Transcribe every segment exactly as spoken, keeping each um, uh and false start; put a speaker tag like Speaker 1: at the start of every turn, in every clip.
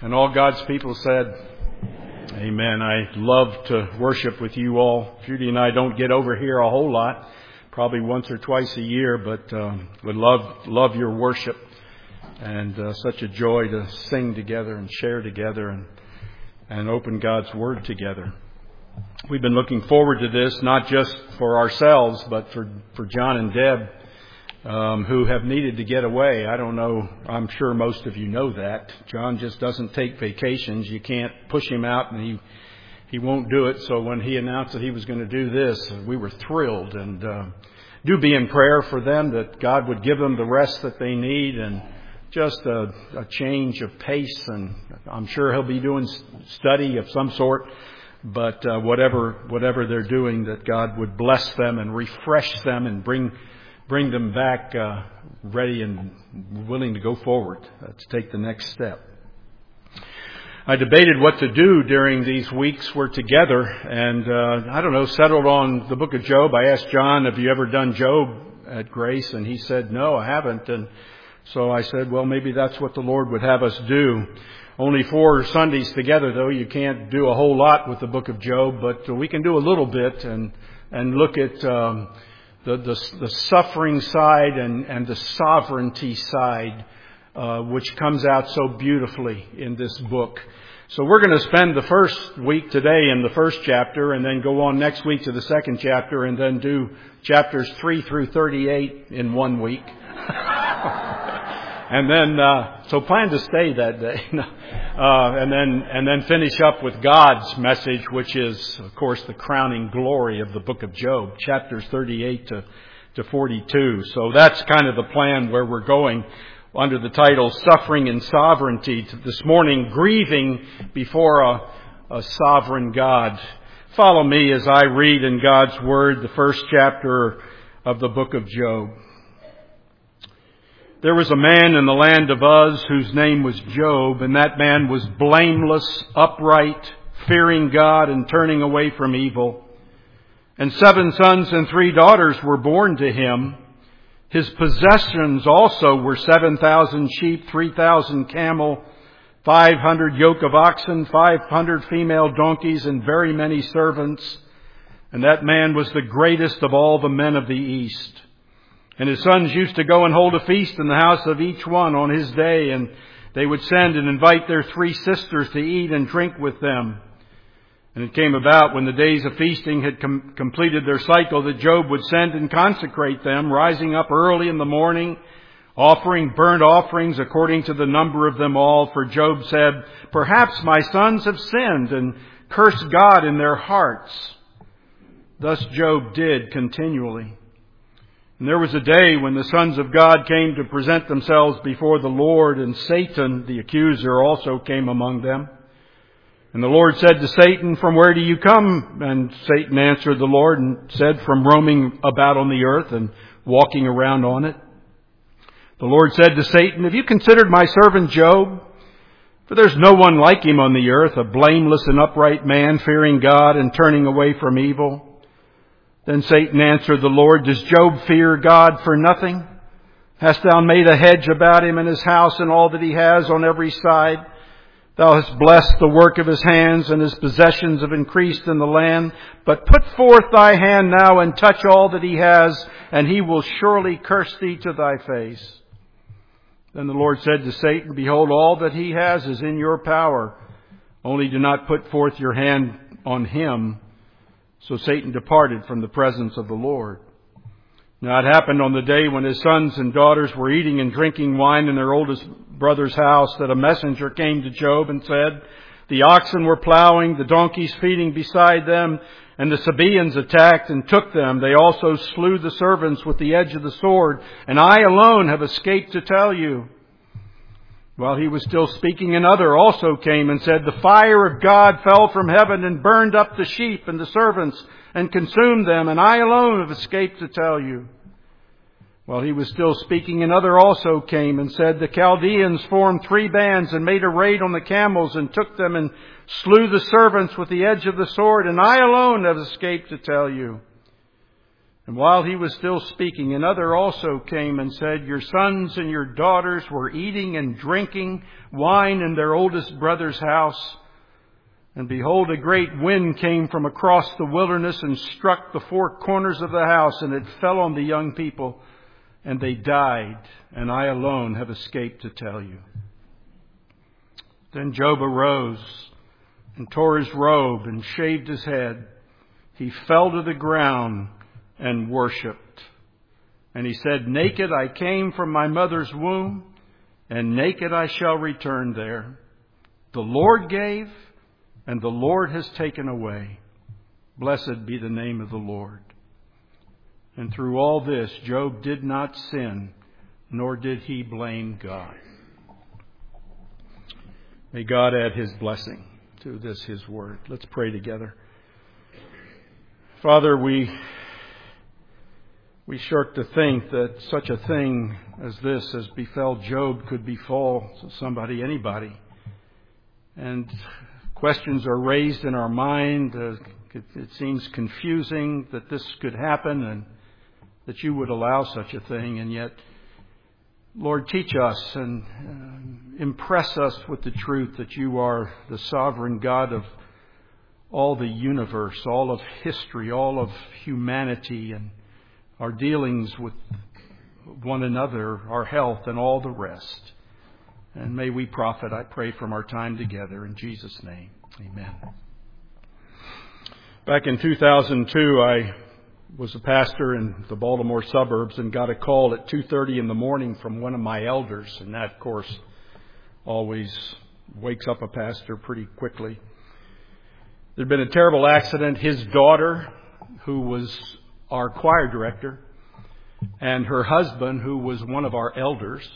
Speaker 1: And all God's people said, amen. I love to worship with you all. Judy and I don't get over here a whole lot, probably once or twice a year, but um, would love love your worship. And uh, such a joy to sing together and share together and, and open God's Word together. We've been looking forward to this, not just for ourselves, but for, for John and Deb, um, who have needed to get away. I don't know. I'm sure most of you know that. John just doesn't take vacations. You can't push him out, and he he won't do it. So when he announced that he was going to do this, we were thrilled. And uh, do be in prayer for them, that God would give them the rest that they need and just a, a change of pace. And I'm sure he'll be doing study of some sort. But uh, whatever whatever they're doing, that God would bless them and refresh them and bring bring them back uh, ready and willing to go forward, uh, to take the next step. I debated what to do during these weeks we're together, and uh, I don't know, settled on the book of Job. I asked John, have you ever done Job at Grace? And he said, no, I haven't. And so I said, well, maybe that's what the Lord would have us do. Only four Sundays together, though. You can't do a whole lot with the book of Job, but we can do a little bit and and look at um, the, the the suffering side and, and the sovereignty side, uh, which comes out so beautifully in this book. So we're going to spend the first week today in the first chapter, and then go on next week to the second chapter, and then do chapters three through thirty-eight in one week. And then, uh, so plan to stay that day. uh, and then, and then finish up with God's message, which is, of course, the crowning glory of the book of Job, chapters thirty-eight to, to forty-two. So that's kind of the plan where we're going under the title, Suffering and Sovereignty. This morning, grieving before a, a sovereign God. Follow me as I read in God's Word the first chapter of the book of Job. There was a man in the land of Uz whose name was Job, and that man was blameless, upright, fearing God and turning away from evil. And seven sons and three daughters were born to him. His possessions also were seven thousand sheep, three thousand camel, five hundred yoke of oxen, five hundred female donkeys, and very many servants. And that man was the greatest of all the men of the East. And his sons used to go and hold a feast in the house of each one on his day, and they would send and invite their three sisters to eat and drink with them. And it came about when the days of feasting had com- completed their cycle that Job would send and consecrate them, rising up early in the morning, offering burnt offerings according to the number of them all. For Job said, perhaps my sons have sinned and cursed God in their hearts. Thus Job did continually. And there was a day when the sons of God came to present themselves before the Lord, and Satan, the accuser, also came among them. And the Lord said to Satan, from where do you come? And Satan answered the Lord and said, from roaming about on the earth and walking around on it. The Lord said to Satan, have you considered my servant Job? For there's no one like him on the earth, a blameless and upright man, fearing God and turning away from evil. Then Satan answered the Lord, does Job fear God for nothing? Hast thou made a hedge about him and his house and all that he has on every side? Thou hast blessed the work of his hands, and his possessions have increased in the land. But put forth thy hand now and touch all that he has, and he will surely curse thee to thy face. Then the Lord said to Satan, behold, all that he has is in your power. Only do not put forth your hand on him. So Satan departed from the presence of the Lord. Now it happened on the day when his sons and daughters were eating and drinking wine in their oldest brother's house, that a messenger came to Job and said, the oxen were plowing, the donkeys feeding beside them, and the Sabaeans attacked and took them. They also slew the servants with the edge of the sword, and I alone have escaped to tell you. While he was still speaking, another also came and said, the fire of God fell from heaven and burned up the sheep and the servants and consumed them, and I alone have escaped to tell you. While he was still speaking, another also came and said, the Chaldeans formed three bands and made a raid on the camels and took them and slew the servants with the edge of the sword, and I alone have escaped to tell you. And while he was still speaking, another also came and said, Your sons and your daughters were eating and drinking wine in their oldest brother's house. And behold, a great wind came from across the wilderness and struck the four corners of the house, and it fell on the young people, and they died, and I alone have escaped to tell you. Then Job arose and tore his robe and shaved his head. He fell to the ground and worshipped. And he said, Naked I came from my mother's womb, and naked I shall return there. The Lord gave, and the Lord has taken away. Blessed be the name of the Lord. And through all this, Job did not sin, nor did he blame God. May God add his blessing to this, his word. Let's pray together. Father, we we shirk to think that such a thing as this, as befell Job, could befall somebody, anybody. And questions are raised in our mind. Uh, it, it seems confusing that this could happen and that you would allow such a thing. And yet, Lord, teach us and uh, impress us with the truth that you are the sovereign God of all the universe, all of history, all of humanity, and our dealings with one another, our health, and all the rest. And may we profit, I pray, from our time together. In Jesus' name, amen. Back in two thousand two, I was a pastor in the Baltimore suburbs and got a call at two thirty in the morning from one of my elders. And that, of course, always wakes up a pastor pretty quickly. There'd been a terrible accident. His daughter, who was our choir director, and her husband, who was one of our elders,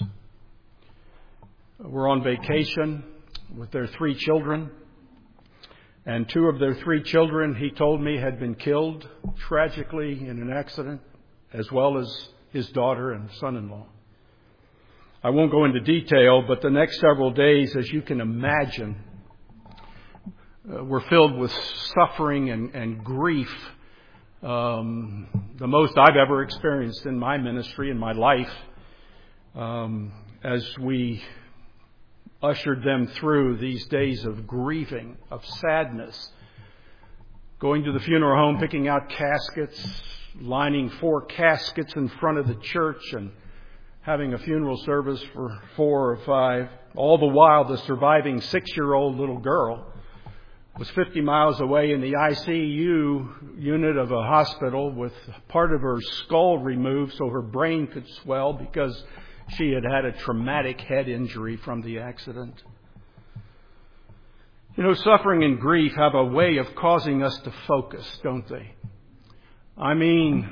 Speaker 1: were on vacation with their three children. And two of their three children, he told me, had been killed tragically in an accident, as well as his daughter and son-in-law. I won't go into detail, but the next several days, as you can imagine, uh, were filled with suffering and, and grief. Um, the most I've ever experienced in my ministry, in my life, um, as we ushered them through these days of grieving, of sadness, going to the funeral home, picking out caskets, lining four caskets in front of the church, and having a funeral service for four or five. All the while, the surviving six-year-old little girl was fifty miles away in the I C U unit of a hospital with part of her skull removed so her brain could swell because she had had a traumatic head injury from the accident. You know, suffering and grief have a way of causing us to focus, don't they? I mean,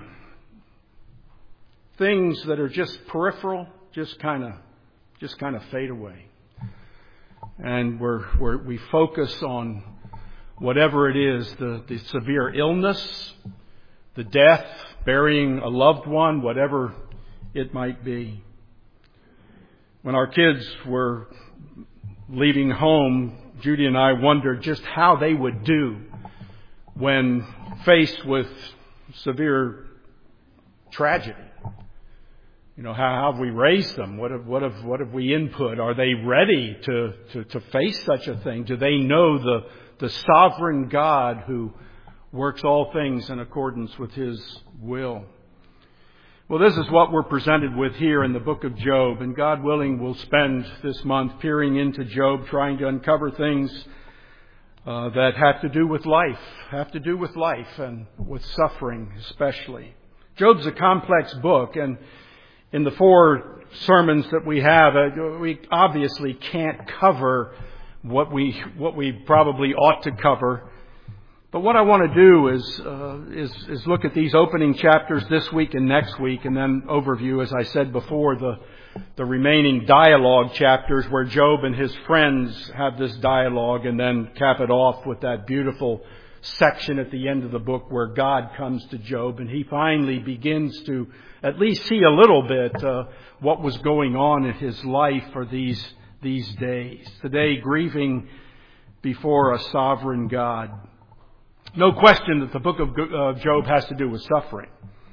Speaker 1: things that are just peripheral just kind of just kind of fade away. And we're, we're, we focus on whatever it is, the, the severe illness, the death, burying a loved one, whatever it might be. When our kids were leaving home, Judy and I wondered just how they would do when faced with severe tragedy. You know, how, how have we raised them? What have, what have, what have we input? Are they ready to, to, to face such a thing? Do they know the, the sovereign God who works all things in accordance with His will? Well, this is what we're presented with here in the book of Job. And God willing, we'll spend this month peering into Job, trying to uncover things uh, that have to do with life, have to do with life and with suffering especially. Job's a complex book, and in the four sermons that we have, uh, we obviously can't cover what we what we probably ought to cover. But what I want to do is, uh, is is look at these opening chapters this week and next week, and then overview, as I said before, the the remaining dialogue chapters where Job and his friends have this dialogue, and then cap it off with that beautiful section at the end of the book where God comes to Job and he finally begins to at least see a little bit uh, what was going on in his life for these these days. Today, grieving before a sovereign God. No question that the book of Job has to do with suffering.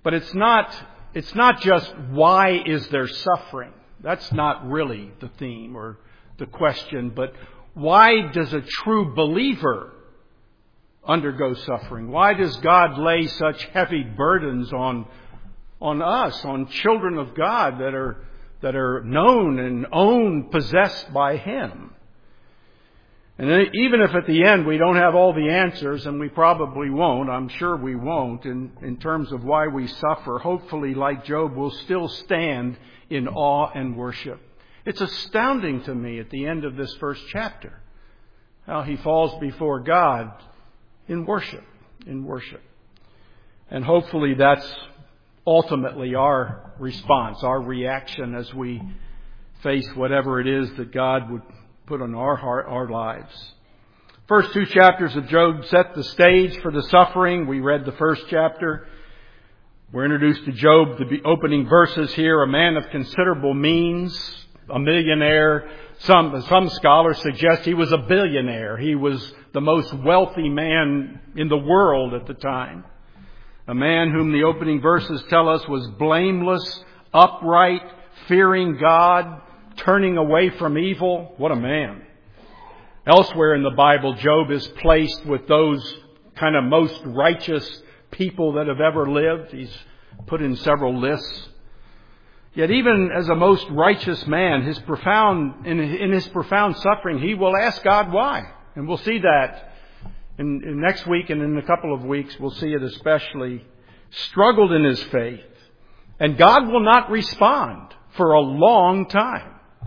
Speaker 1: But it's not, it's not just why is there suffering. That's not really the theme or the question, but why does a true believer undergo suffering? Why does God lay such heavy burdens on, on us, on children of God that are, that are known and owned, possessed by Him? And even if at the end we don't have all the answers, and we probably won't, I'm sure we won't, in, in terms of why we suffer, hopefully, like Job, we'll still stand in awe and worship. It's astounding to me at the end of this first chapter how he falls before God in worship, in worship. And hopefully that's ultimately our response, our reaction as we face whatever it is that God would put on our heart, our lives. First two chapters of Job set the stage for the suffering. We read the first chapter. We're introduced to Job, the opening verses here, a man of considerable means, a millionaire. Some, some scholars suggest he was a billionaire. He was the most wealthy man in the world at the time. A man whom the opening verses tell us was blameless, upright, fearing God, turning away from evil. What a man. Elsewhere in the Bible, Job is placed with those kind of most righteous people that have ever lived. He's put in several lists. Yet even as a most righteous man, his profound in, in his profound suffering, he will ask God why. And we'll see that in, in next week and in a couple of weeks. We'll see it especially. Struggled in his faith. And God will not respond for a long time.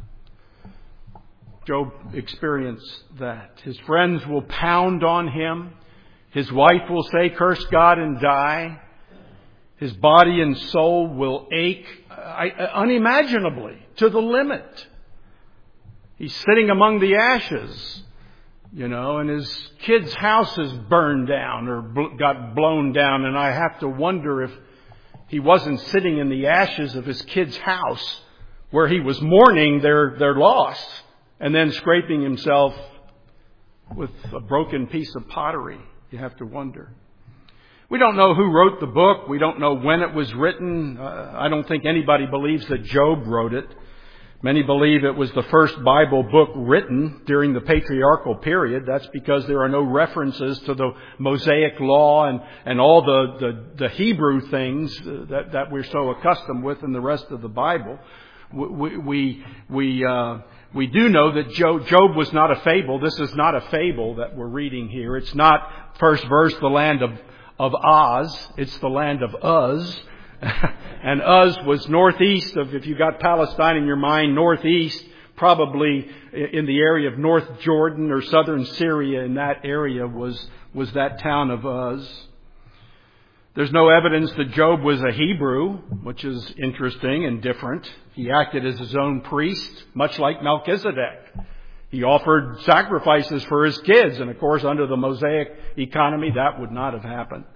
Speaker 1: Job experienced that. His friends will pound on him. His wife will say, curse God and die. His body and soul will ache unimaginably to the limit. He's sitting among the ashes, you know, and his kid's house is burned down or got blown down. And I have to wonder if he wasn't sitting in the ashes of his kid's house where he was mourning their, their loss and then scraping himself with a broken piece of pottery. You have to wonder. We don't know who wrote the book. We don't know when it was written. Uh, I don't think anybody believes that Job wrote it. Many believe it was the first Bible book written during the patriarchal period. That's because there are no references to the Mosaic law and, and all the, the, the Hebrew things that, that we're so accustomed with in the rest of the Bible. We, we, we, uh, we do know that Job, Job was not a fable. This is not a fable that we're reading here. It's not first verse, the land of of Oz. It's the land of Uz. And Uz was northeast of, if you got Palestine in your mind, northeast, probably in the area of North Jordan or southern Syria. In that area was, was that town of Uz. There's no evidence that Job was a Hebrew, which is interesting and different. He acted as his own priest, much like Melchizedek. He offered sacrifices for his kids. And of course, under the Mosaic economy, that would not have happened.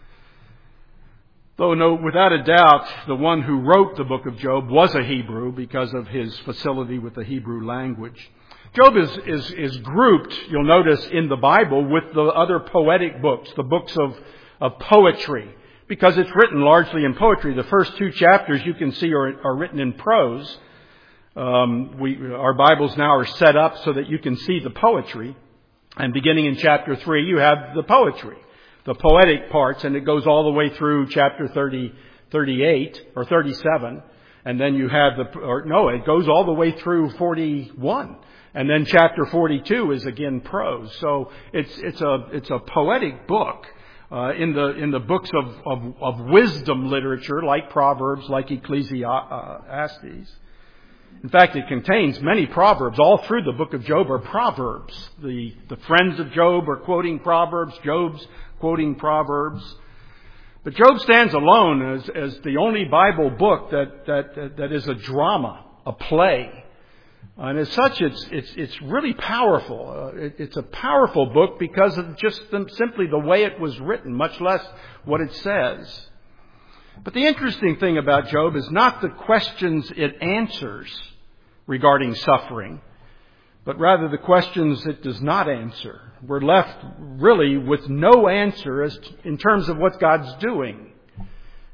Speaker 1: Though no, without a doubt, the one who wrote the book of Job was a Hebrew because of his facility with the Hebrew language. Job is, is, is grouped, you'll notice, in the Bible with the other poetic books, the books of, of poetry, because it's written largely in poetry. The first two chapters you can see are, are written in prose. Um, we, our Bibles now are set up so that you can see the poetry. And beginning in chapter three, you have the poetry, the poetic parts, and it goes all the way through chapter thirty, thirty-eight or thirty-seven. And then you have the, or no, it goes all the way through forty-one. And then chapter forty-two is again prose. So it's, it's a, it's a poetic book. Uh, in the, in the books of, of, of wisdom literature, like Proverbs, like Ecclesiastes. In fact, it contains many proverbs. All through the book of Job are proverbs. The, the friends of Job are quoting proverbs. Job's quoting proverbs. But Job stands alone as, as the only Bible book that, that, that is a drama, a play. And as such, it's, it's, it's really powerful. Uh, it, it's a powerful book because of just the, simply the way it was written, much less what it says. But the interesting thing about Job is not the questions it answers regarding suffering, but rather the questions it does not answer. We're left really with no answer as to, in terms of what God's doing.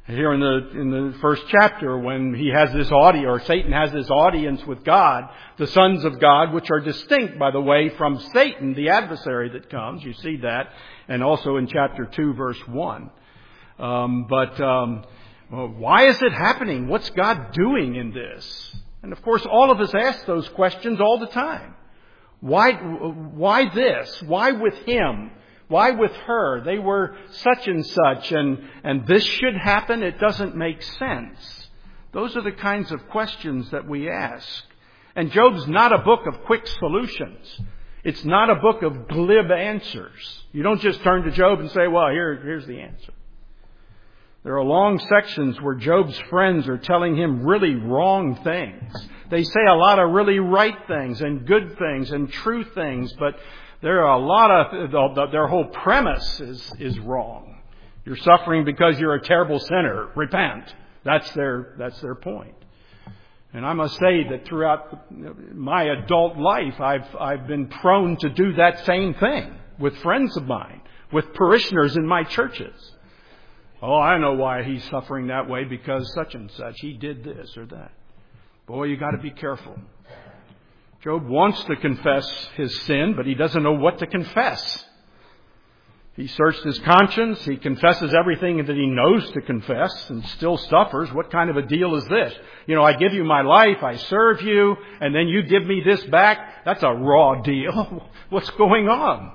Speaker 1: Here in the in the first chapter, when he has this audience, or Satan has this audience with God, the sons of God, which are distinct, by the way, from Satan, the adversary that comes. You see that, and also in chapter two, verse one. Um, but um, well, why is it happening? What's God doing in this? And of course, all of us ask those questions all the time. Why? Why this? Why with him? Why with her? They were such and such, and, and this should happen? It doesn't make sense. Those are the kinds of questions that we ask. And Job's not a book of quick solutions. It's not a book of glib answers. You don't just turn to Job and say, well, here, here's the answer. There are long sections where Job's friends are telling him really wrong things. They say a lot of really right things and good things and true things, but there are a lot of, their whole premise is, is wrong. You're suffering because you're a terrible sinner. Repent. That's their, that's their point. And I must say that throughout my adult life, I've, I've been prone to do that same thing with friends of mine, with parishioners in my churches. Oh, I know why he's suffering that way, because such and such, he did this or that. Boy, you got to be careful. Job wants to confess his sin, but he doesn't know what to confess. He searched his conscience. He confesses everything that he knows to confess and still suffers. What kind of a deal is this? You know, I give you my life, I serve you, and then you give me this back? That's a raw deal. What's going on?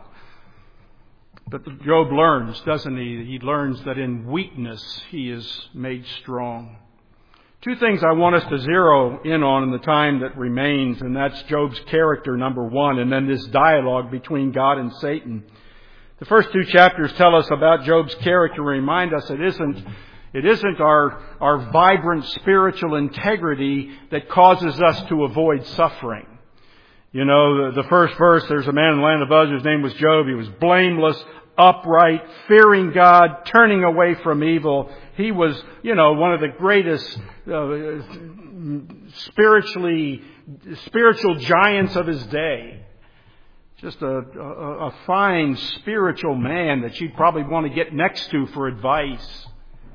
Speaker 1: But Job learns, doesn't he? He learns that in weakness he is made strong. Two things I want us to zero in on in the time that remains, and that's Job's character, number one, and then this dialogue between God and Satan. The first two chapters tell us about Job's character and remind us it isn't, it isn't our, our vibrant spiritual integrity that causes us to avoid suffering. You know, the, the first verse, there's a man in the land of Uz whose name was Job. He was blameless, upright, fearing God, turning away from evil. He was, you know, one of the greatest uh, spiritually, spiritual giants of his day. Just a, a, a fine spiritual man that you'd probably want to get next to for advice.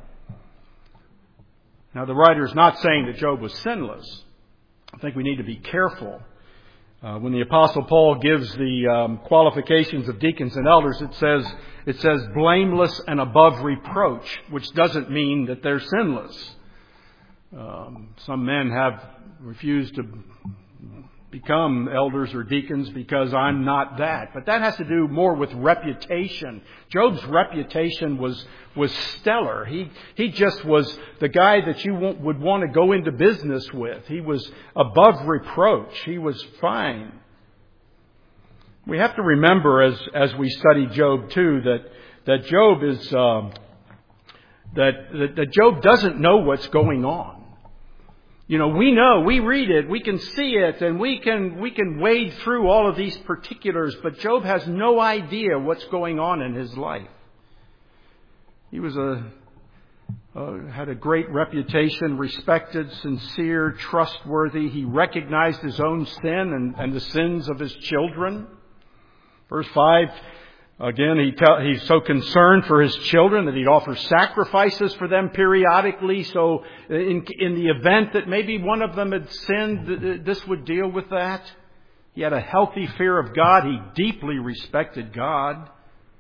Speaker 1: Now, the writer is not saying that Job was sinless. I think we need to be careful. Uh, when the Apostle Paul gives the um, qualifications of deacons and elders, it says it says blameless and above reproach, which doesn't mean that they're sinless. Um, some men have refused to become elders or deacons because I'm not that. But that has to do more with reputation. Job's reputation was was stellar. He he just was the guy that you would want to go into business with. He was above reproach. He was fine. We have to remember as as we study Job too that that Job is uh, that, that that Job doesn't know what's going on. You know, we know, we read it, we can see it, and we can we can wade through all of these particulars, but Job has no idea what's going on in his life. He was a uh, had a great reputation, respected, sincere, trustworthy. He recognized his own sin and, and the sins of his children. Verse five, again, he tell, he's so concerned for his children that he'd offer sacrifices for them periodically. So in, in the event that maybe one of them had sinned, this would deal with that. He had a healthy fear of God. He deeply respected God.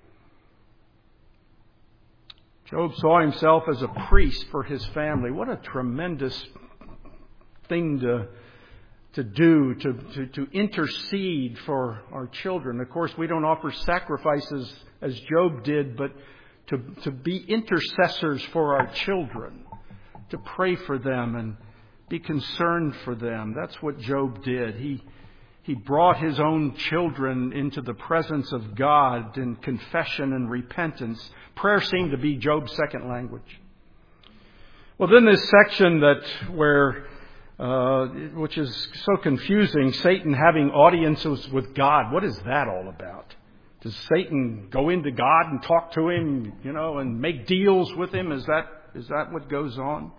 Speaker 1: Job saw himself as a priest for his family. What a tremendous thing to to do, to, to, to intercede for our children. Of course, we don't offer sacrifices as Job did, but to, to be intercessors for our children, to pray for them and be concerned for them. That's what Job did. He, he brought his own children into the presence of God in confession and repentance. Prayer seemed to be Job's second language. Well, then this section that where Uh, which is so confusing, Satan having audiences with God. What is that all about? Does Satan go into God and talk to him, you know, and make deals with him? Is that is that what goes on?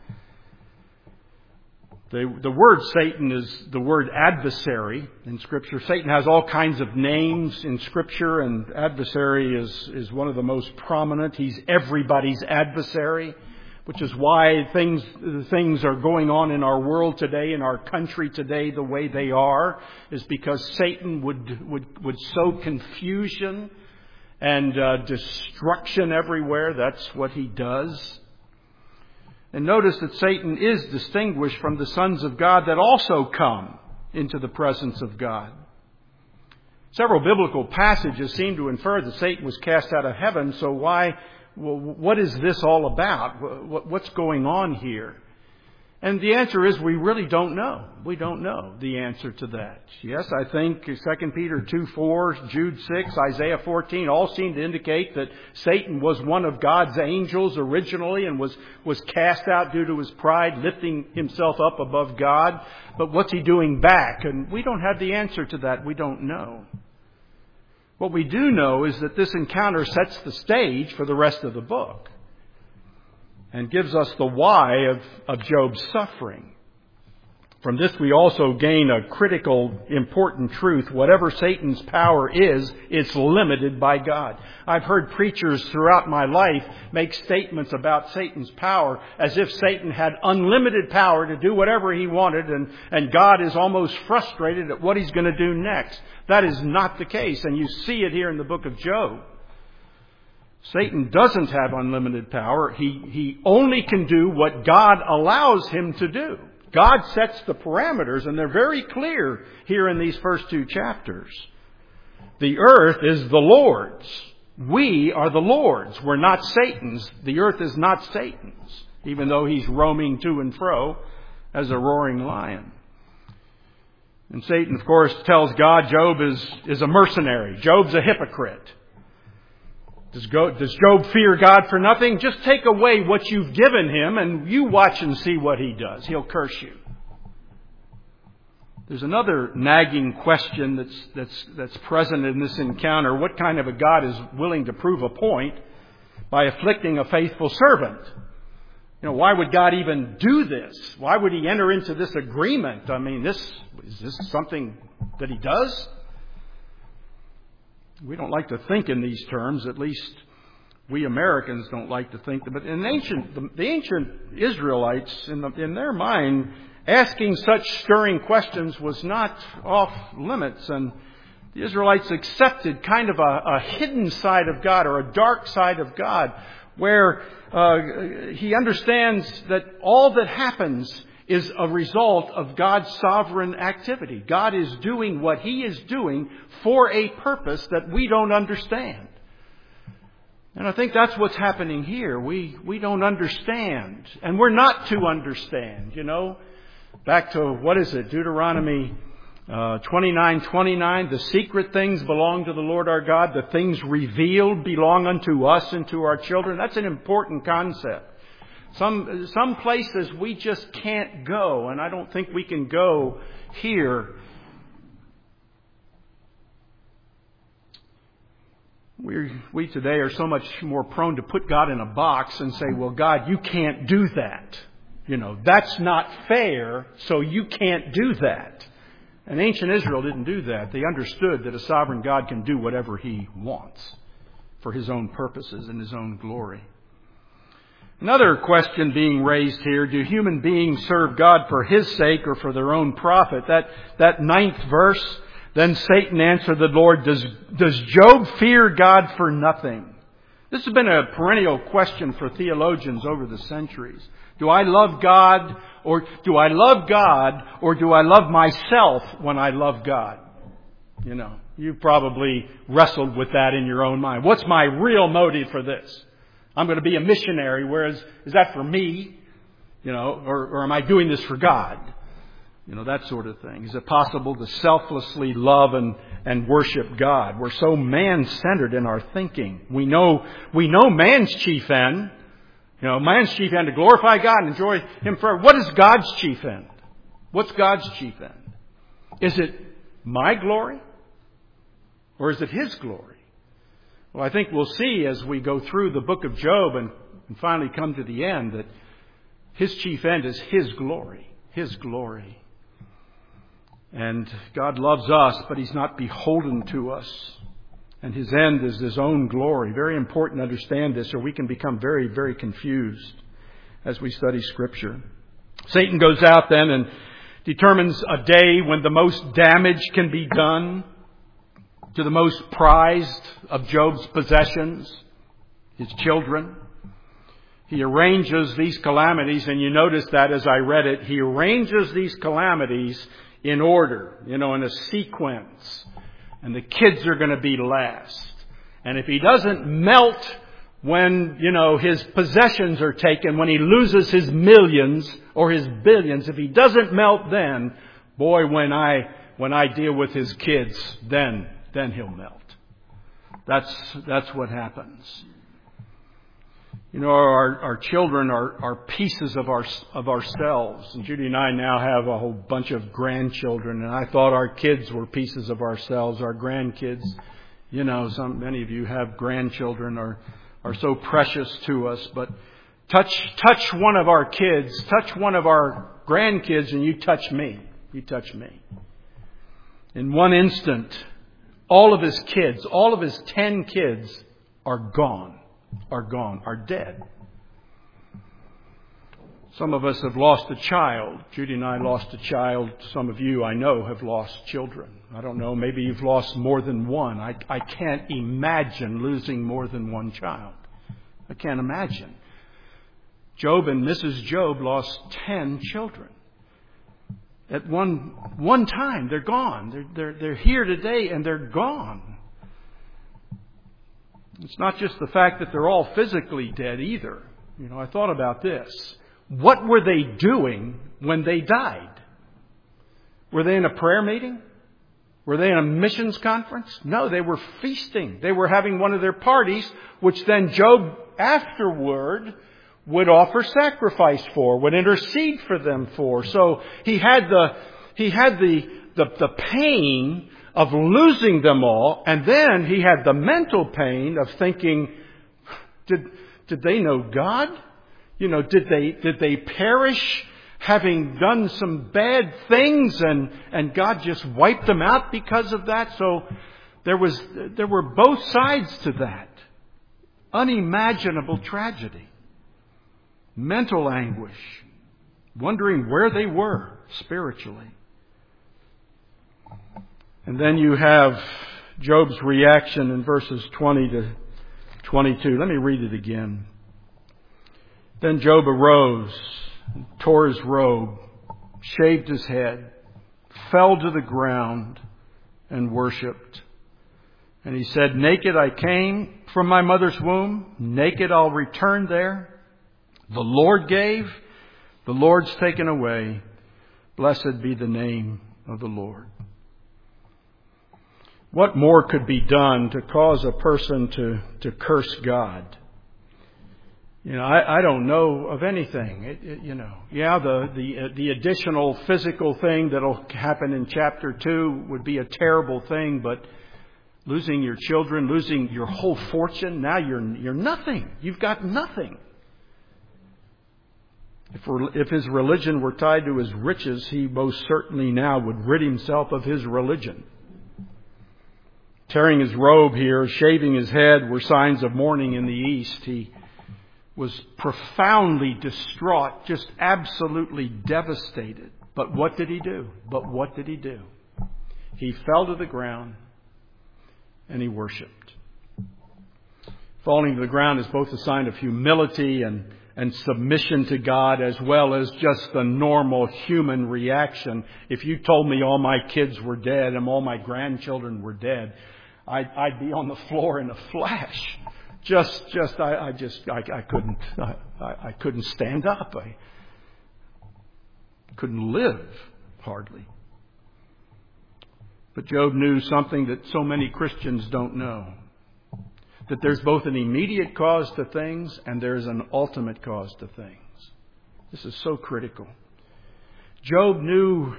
Speaker 1: The, the word Satan is the word adversary in Scripture. Satan has all kinds of names in Scripture, and adversary is, is one of the most prominent. He's everybody's adversary. which is why things things are going on in our world today, in our country today, the way they are, is because Satan would would would sow confusion and uh, destruction everywhere. That's what he does. And notice that Satan is distinguished from the sons of God that also come into the presence of God. Several biblical passages seem to infer that Satan was cast out of heaven, so why, well, what is this all about? What's going on here? And the answer is we really don't know. We don't know the answer to that. Yes, I think Second Peter two four, Jude six, Isaiah fourteen all seem to indicate that Satan was one of God's angels originally and was, was cast out due to his pride, lifting himself up above God. But what's he doing back? And we don't have the answer to that. We don't know. What we do know is that this encounter sets the stage for the rest of the book and gives us the why of, of Job's suffering. From this we also gain a critical, important truth. Whatever Satan's power is, it's limited by God. I've heard preachers throughout my life make statements about Satan's power as if Satan had unlimited power to do whatever he wanted, and, and God is almost frustrated at what he's going to do next. That is not the case, and you see it here in the book of Job. Satan doesn't have unlimited power. He, he only can do what God allows him to do. God sets the parameters, and they're very clear here in these first two chapters. The earth is the Lord's. We are the Lord's. We're not Satan's. The earth is not Satan's, even though he's roaming to and fro as a roaring lion. And Satan, of course, tells God Job is, is a mercenary. Job's a hypocrite. Does Job fear God for nothing? Just take away what you've given him and you watch and see what he does. He'll curse you. There's another nagging question that's, that's, that's present in this encounter. What kind of a God is willing to prove a point by afflicting a faithful servant? You know, why would God even do this? Why would he enter into this agreement? I mean, this is this something that he does? We don't like to think in these terms. At least we Americans don't like to think. But in ancient, the, the ancient Israelites, in, the, in their mind, asking such stirring questions was not off limits. And the Israelites accepted kind of a, a hidden side of God, or a dark side of God, where uh, he understands that all that happens is a result of God's sovereign activity. God is doing what he is doing for a purpose that we don't understand. And I think that's what's happening here. We we don't understand. And we're not to understand, you know. Back to, what is it? Deuteronomy uh, twenty-nine twenty-nine. The secret things belong to the Lord our God. The things revealed belong unto us and to our children. That's an important concept. Some some places we just can't go, and I don't think we can go here. We we today are so much more prone to put God in a box and say, well, God, you can't do that. You know, that's not fair, so you can't do that. And ancient Israel didn't do that. They understood that a sovereign God can do whatever he wants for his own purposes and his own glory. Another question being raised here, do human beings serve God for his sake or for their own profit? That that ninth verse, then Satan answered the Lord, does, does Job fear God for nothing? This has been a perennial question for theologians over the centuries. Do I love God, or do I love God, or do I love myself when I love God? You know, you've probably wrestled with that in your own mind. What's my real motive for this? I'm going to be a missionary, whereas, is that for me? You know, or, or am I doing this for God? You know, that sort of thing. Is it possible to selflessly love and, and worship God? We're so man-centered in our thinking. We know, we know man's chief end. You know, man's chief end to glorify God and enjoy him forever. What is God's chief end? What's God's chief end? Is it my glory? Or is it his glory? Well, I think we'll see as we go through the book of Job and, and finally come to the end that his chief end is his glory. His glory. And God loves us, but he's not beholden to us. And his end is his own glory. Very important to understand this, or we can become very, very confused. as we study Scripture. Satan goes out then and determines a day when the most damage can be done to the most prized of Job's possessions, his children. He arranges these calamities, and you notice that as I read it, he arranges these calamities in order, you know, in a sequence. And the kids are going to be last. And if he doesn't melt when, you know, his possessions are taken, when he loses his millions or his billions, if he doesn't melt then, boy, when I when I deal with his kids, then then he'll melt. That's that's what happens. You know, our our children are, are pieces of our of ourselves. And Judy and I now have a whole bunch of grandchildren, and I thought our kids were pieces of ourselves. Our grandkids, you know, some many of you have grandchildren, are are so precious to us. But touch touch one of our kids, touch one of our grandkids, and you touch me. You touch me. In one instant, all of his kids, all of his ten kids are gone. Are gone, are dead. Some of us have lost a child. Judy and I lost a child. Some of you, I know, have lost children. I don't know, maybe you've lost more than one. I, I can't imagine losing more than one child. I can't imagine. Job and Missus Job lost ten children. At one one time, they're gone. They're, they're, they're here today and they're gone. It's not just the fact that they're all physically dead either. You know, I thought about this. What were they doing when they died? Were they in a prayer meeting? Were they in a missions conference? No, they were feasting. They were having one of their parties, which then Job afterward would offer sacrifice for, would intercede for them for. So he had the he had the the, the pain of losing them all, and then he had the mental pain of thinking, did did they know God? You know, did they did they perish having done some bad things, and and God just wiped them out because of that? So there was there were both sides to that. Unimaginable tragedy. Mental anguish. Wondering where they were spiritually. And then you have Job's reaction in verses twenty to twenty-two. Let me read it again. Then Job arose, tore his robe, shaved his head, fell to the ground, and worshipped. And he said, naked I came from my mother's womb, naked I'll return there. The Lord gave, the Lord's taken away. Blessed be the name of the Lord. What more could be done to cause a person to, to curse God? You know, I, I don't know of anything. It, it, you know, yeah, the the the additional physical thing that'll happen in chapter two would be a terrible thing. But losing your children, losing your whole fortune, now you're you're nothing. You've got nothing. If if his religion were tied to his riches, he most certainly now would rid himself of his religion. Tearing his robe here, shaving his head were signs of mourning in the East. He was profoundly distraught, just absolutely devastated. But what did he do? But what did he do? He fell to the ground and he worshipped. Falling to the ground is both a sign of humility and, and submission to God, as well as just the normal human reaction. If you told me all my kids were dead and all my grandchildren were dead, I'd, I'd be on the floor in a flash. Just, just, I, I just, I, I couldn't, I, I couldn't stand up. I couldn't live, hardly. But Job knew something that so many Christians don't know. That there's both an immediate cause to things and there's an ultimate cause to things. This is so critical. Job knew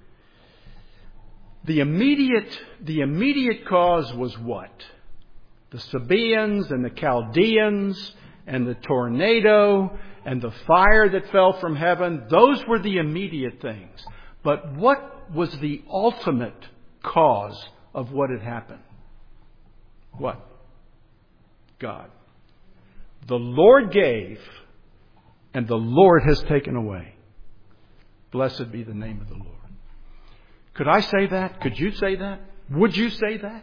Speaker 1: the immediate, the immediate cause was what? The Sabaeans and the Chaldeans and the tornado and the fire that fell from heaven. Those were the immediate things. But what was the ultimate cause of what had happened? What? God. The Lord gave and the Lord has taken away. Blessed be the name of the Lord. Could I say that? Could you say that? Would you say that?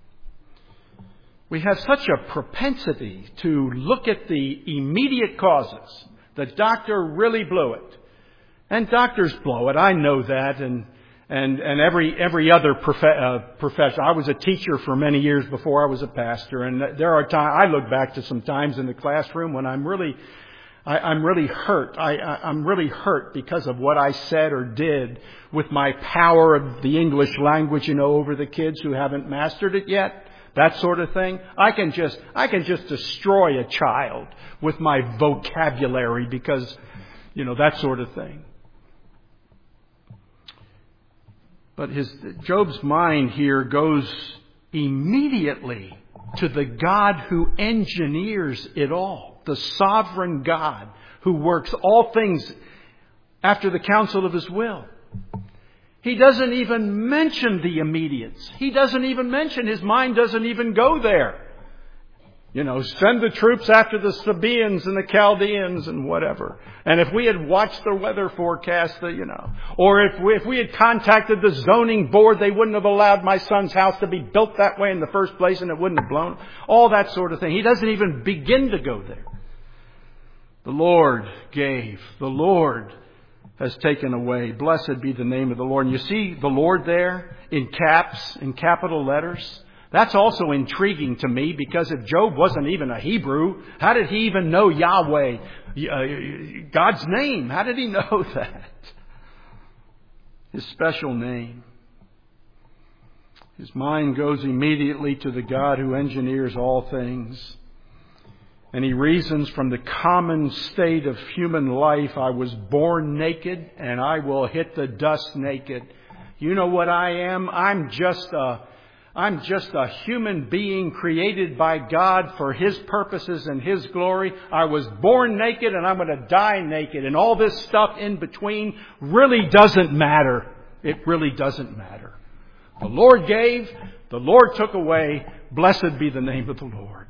Speaker 1: We have such a propensity to look at the immediate causes. The doctor really blew it. And doctors blow it. I know that. And and and every every other prof- uh, profession. I was a teacher for many years before I was a pastor. And there are times, I look back to some times in the classroom when I'm really, I, I'm really hurt. I, I, I'm really hurt because of what I said or did with my power of the English language, you know, over the kids who haven't mastered it yet. That sort of thing. I can just, I can just destroy a child with my vocabulary because, you know, that sort of thing. But his, Job's mind here goes immediately to the God who engineers it all. The sovereign God who works all things after the counsel of His will. He doesn't even mention the immediates. He doesn't even mention, his mind doesn't even go there. You know, send the troops after the Sabaeans and the Chaldeans and whatever. And if we had watched the weather forecast, you know, or if we, if we had contacted the zoning board, they wouldn't have allowed my son's house to be built that way in the first place and it wouldn't have blown. All that sort of thing. He doesn't even begin to go there. The Lord gave. The Lord has taken away. Blessed be the name of the Lord. And you see the Lord there in caps, in capital letters. That's also intriguing to me because if Job wasn't even a Hebrew, how did he even know Yahweh, God's name? How did he know that? His special name. His mind goes immediately to the God who engineers all things. And he reasons from the common state of human life, I was born naked and I will hit the dust naked. You know what I am? I'm just a, I'm just a human being created by God for His purposes and His glory. I was born naked and I'm going to die naked. And all this stuff in between really doesn't matter. It really doesn't matter. The Lord gave, the Lord took away. Blessed be the name of the Lord.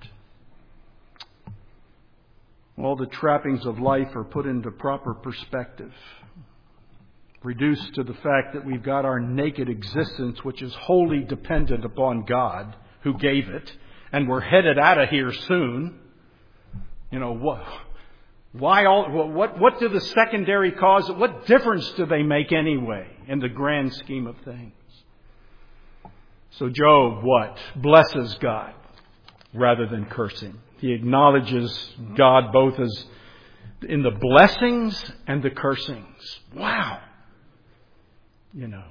Speaker 1: All the trappings of life are put into proper perspective. Reduced to the fact that we've got our naked existence, which is wholly dependent upon God who gave it. And we're headed out of here soon. You know, what, why all, what, what do the secondary causes, what difference do they make anyway in the grand scheme of things? So Job, what? Blesses God rather than cursing. He acknowledges God both as in the blessings and the cursings. Wow. You know.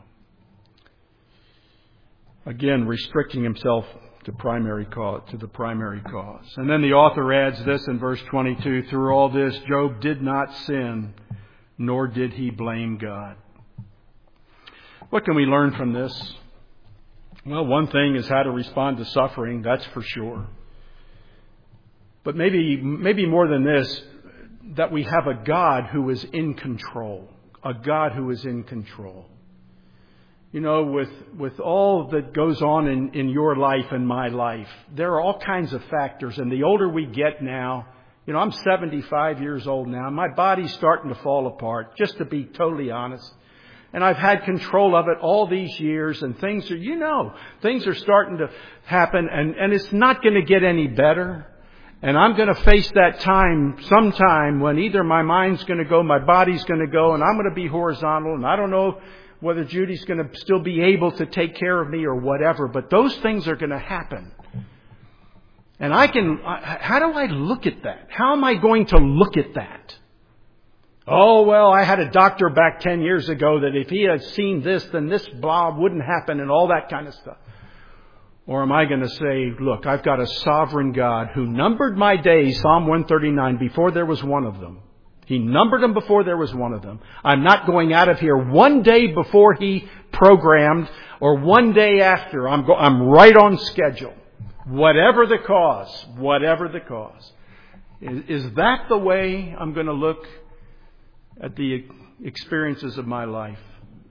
Speaker 1: Again, restricting himself to primary cause, to the primary cause. And then the author adds this in verse twenty-two. Through all this, Job did not sin, nor did he blame God. What can we learn from this? Well, one thing is how to respond to suffering. That's for sure. But maybe, maybe more than this, that we have a God who is in control. A God who is in control. You know, with, with all that goes on in, in your life and my life, there are all kinds of factors. And the older we get now, you know, I'm seventy-five years old now. My body's starting to fall apart, just to be totally honest. And I've had control of it all these years, and things are, you know, things are starting to happen, and, and it's not going to get any better. And I'm going to face that time sometime when either my mind's going to go, my body's going to go, and I'm going to be horizontal, and I don't know whether Judy's going to still be able to take care of me or whatever, but those things are going to happen. And I can, how do I look at that? How am I going to look at that? Oh, well, I had a doctor back ten years ago that if he had seen this, then this blah wouldn't happen and all that kind of stuff. Or am I going to say, look, I've got a sovereign God who numbered my days, Psalm one thirty-nine, before there was one of them. He numbered them before there was one of them. I'm not going out of here one day before He programmed or one day after. I'm, go- I'm right on schedule. Whatever the cause, whatever the cause. Is, is that the way I'm going to look at the experiences of my life?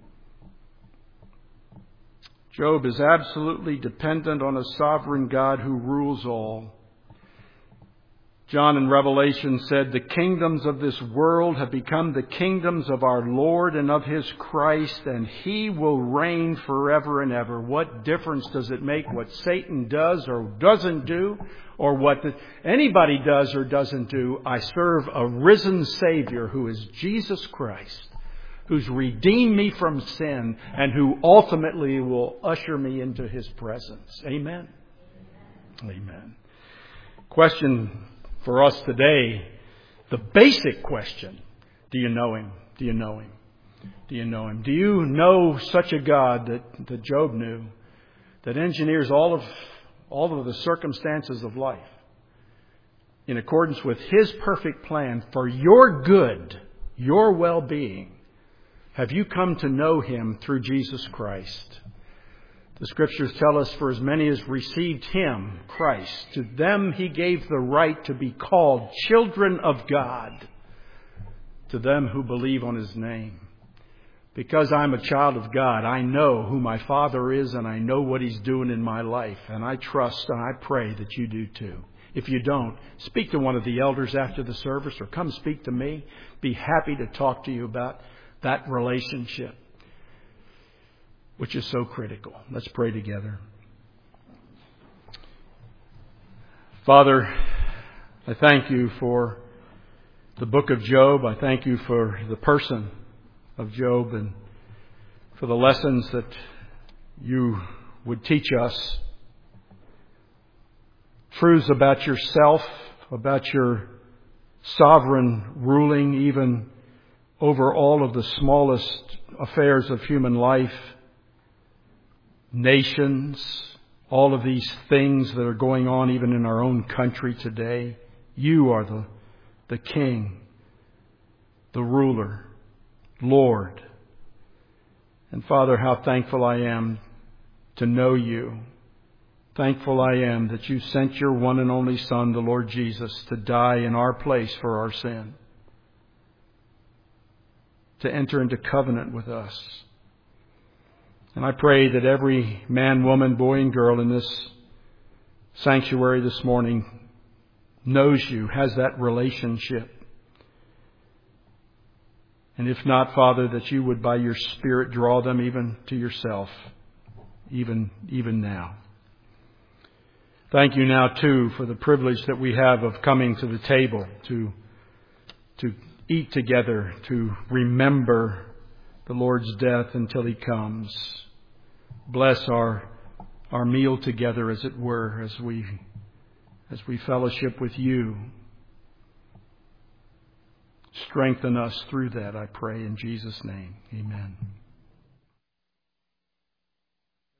Speaker 1: Job is absolutely dependent on a sovereign God who rules all. John in Revelation said, the kingdoms of this world have become the kingdoms of our Lord and of His Christ, and He will reign forever and ever. What difference does it make what Satan does or doesn't do, or what anybody does or doesn't do? I serve a risen Savior who is Jesus Christ, who's redeemed me from sin and who ultimately will usher me into His presence. Amen. Amen. Question for us today, the basic question: do you know Him? Do you know Him? Do you know Him? Do you know such a God that, that Job knew, that engineers all of all of the circumstances of life in accordance with His perfect plan for your good, your well-being? Have you come to know Him through Jesus Christ? The Scriptures tell us, for as many as received Him, Christ, to them He gave the right to be called children of God, to them who believe on His name. Because I'm a child of God, I know who my Father is and I know what He's doing in my life. And I trust and I pray that you do too. If you don't, speak to one of the elders after the service or come speak to me. Be happy to talk to you about that relationship, which is so critical. Let's pray together. Father, I thank You for the book of Job. I thank You for the person of Job and for the lessons that You would teach us. Truths about Yourself, about Your sovereign ruling, even over all of the smallest affairs of human life. Nations, all of these things that are going on even in our own country today. You are the, the King, the ruler, Lord. And Father, how thankful I am to know You. Thankful I am that You sent Your one and only Son, the Lord Jesus, to die in our place for our sin, to enter into covenant with us. And I pray that every man, woman, boy, and girl in this sanctuary this morning knows You, has that relationship. And if not, Father, that You would by Your Spirit draw them even to Yourself, even, even now. Thank You now, too, for the privilege that we have of coming to the table to, to eat together, to remember the Lord's death until He comes. Bless our our meal together, as it were, as we as we fellowship with You. Strengthen us through that, I pray in Jesus' name. Amen.